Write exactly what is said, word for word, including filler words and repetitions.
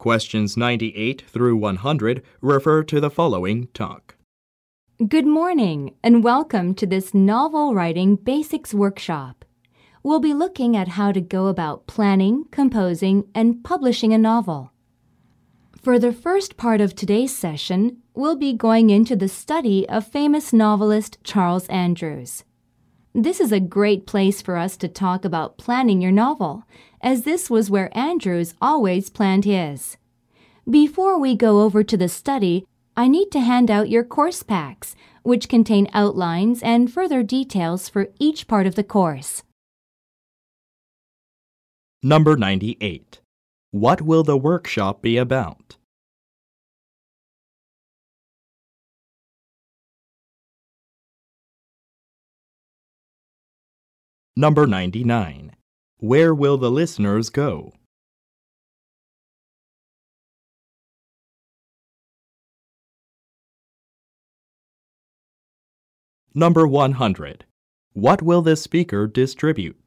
Questions ninety-eight through one hundred refer to the following talk. Good morning and welcome to this novel writing basics workshop. We'll be looking at how to go about planning, composing, and publishing a novel. For the first part of today's session, we'll be going into the study of famous novelist Charles Andrews. This is a great place for us to talk about planning your novel, as this was where Andrews always planned his. Before we go over to the study, I need to hand out your course packs, which contain outlines and further details for each part of the course. Number ninety-eight. What will the workshop be about? Number ninety-nine. Where will the listeners go? Number one hundred. What will the speaker distribute?